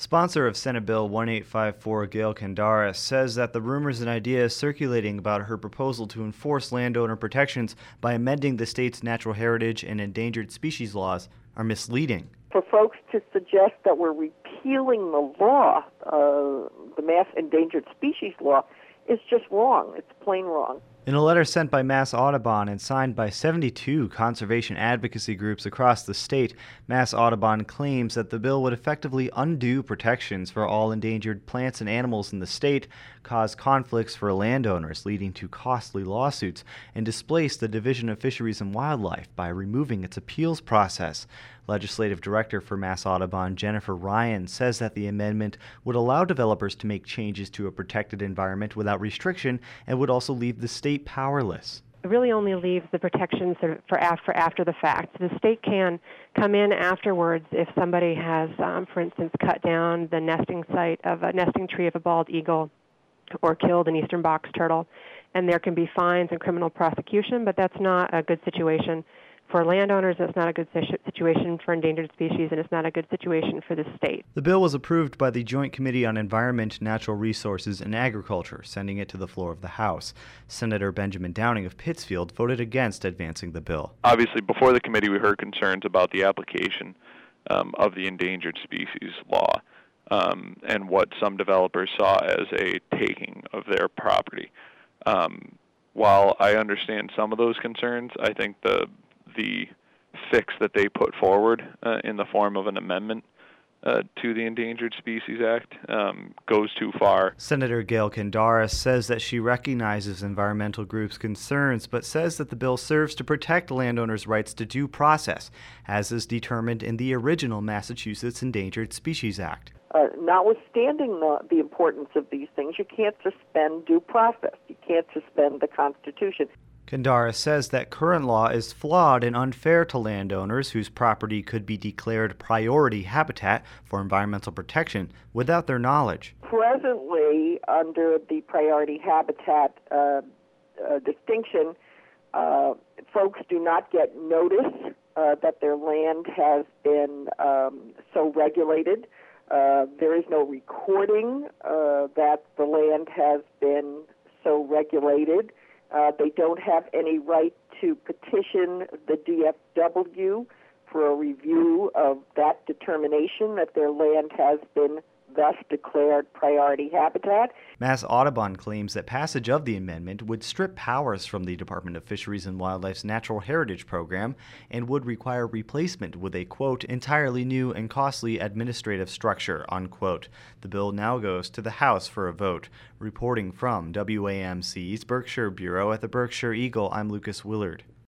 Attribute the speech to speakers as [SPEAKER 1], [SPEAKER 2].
[SPEAKER 1] Sponsor of Senate Bill 1854, Gail Kendaris, says that the rumors and ideas circulating about her proposal to enforce landowner protections by amending the state's natural heritage and endangered species laws are misleading.
[SPEAKER 2] For folks to suggest that we're repealing the law, the Mass Endangered Species Law, is just wrong. It's plain wrong.
[SPEAKER 1] In a letter sent by Mass Audubon and signed by 72 conservation advocacy groups across the state, Mass Audubon claims that the bill would effectively undo protections for all endangered plants and animals in the state, cause conflicts for landowners leading to costly lawsuits, and displace the Division of Fisheries and Wildlife by removing its appeals process. Legislative Director for Mass Audubon, Jennifer Ryan, says that the amendment would allow developers to make changes to a protected environment without restriction and would also leave the state powerless.
[SPEAKER 3] It really only leaves the protections for after the fact. The state can come in afterwards if somebody has, for instance, cut down the nesting site of a nesting tree of a bald eagle or killed an eastern box turtle, and there can be fines and criminal prosecution, but that's not a good situation for landowners. It's not a good situation for endangered species, and it's not a good situation for the state.
[SPEAKER 1] The bill was approved by the Joint Committee on Environment, Natural Resources, and Agriculture, sending it to the floor of the House. Senator Benjamin Downing of Pittsfield voted against advancing the bill.
[SPEAKER 4] Obviously, before the committee, we heard concerns about the application of the endangered species law and what some developers saw as a taking of their property. While I understand some of those concerns, I think the fix that they put forward in the form of an amendment to the Endangered Species Act goes too far.
[SPEAKER 1] Senator Gail Kendaris says that she recognizes environmental groups' concerns, but says that the bill serves to protect landowners' rights to due process, as is determined in the original Massachusetts Endangered Species Act.
[SPEAKER 2] Notwithstanding the importance of these things, you can't suspend due process. You can't suspend the Constitution.
[SPEAKER 1] Kendaris says that current law is flawed and unfair to landowners whose property could be declared priority habitat for environmental protection without their knowledge.
[SPEAKER 2] Presently, under the priority habitat distinction, folks do not get notice that their land has been so regulated. There is no recording that the land has been so regulated. They don't have any right to petition the DFW for a review of that determination that their land has been thus declared priority habitat.
[SPEAKER 1] Mass Audubon claims that passage of the amendment would strip powers from the Department of Fisheries and Wildlife's Natural Heritage Program and would require replacement with a, quote, entirely new and costly administrative structure, unquote. The bill now goes to the House for a vote. Reporting from WAMC's Berkshire Bureau at the Berkshire Eagle, I'm Lucas Willard.